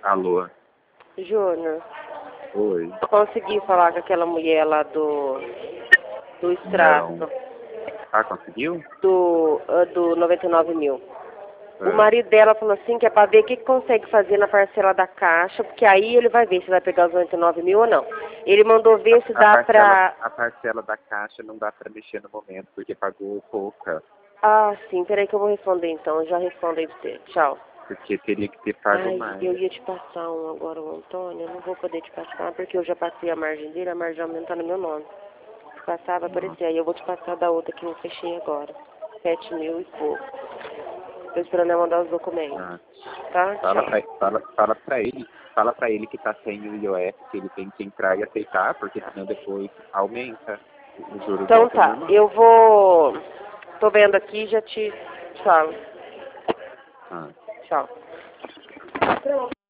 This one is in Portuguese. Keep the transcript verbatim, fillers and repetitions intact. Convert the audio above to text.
Alô? Júnior, Oi. eu consegui falar com aquela mulher lá do, do extrato, Não. Ah, conseguiu? do, ah, do noventa e nove mil. O É. marido dela falou assim que é pra ver o que, que consegue fazer na parcela da caixa, porque aí ele vai ver se vai pegar os noventa e nove mil ou não. Ele mandou ver se A, a dá parcela, pra... a parcela da caixa não dá pra mexer no momento, porque pagou pouca. Ah, sim, peraí que eu vou responder então, eu já respondo aí pra você. Tchau. Porque teria que ter pago Ai, mais. eu ia te passar um agora, o Antônio, eu não vou poder te passar, porque eu já passei a margem dele, a margem aumenta no meu nome. Se passar, vai aparecer, aí eu vou te passar da outra que eu fechei agora. Sete mil e pouco. Tô esperando eu mandar os documentos. Ah. Tá? Fala Tchau. pra, fala, fala pra ele, fala pra ele que tá sem o I O F, que ele tem que entrar e aceitar, porque senão depois aumenta. Os juros Então voltam ao tá, normal. eu vou... Tô vendo aqui e já te falo. Ah. Tchau. Pronto.